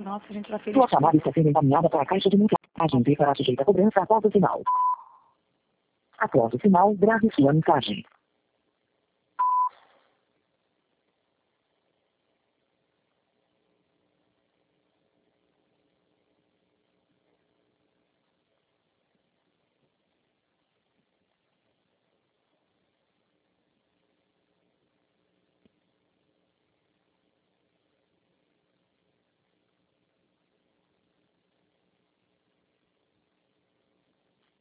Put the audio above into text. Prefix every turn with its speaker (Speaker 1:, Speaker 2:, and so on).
Speaker 1: Nossa, a gente tá feliz.
Speaker 2: Sua chamada está sendo encaminhada para a caixa de mensagem e será sujeita a cobrança após o sinal. Após o sinal, grave sua mensagem.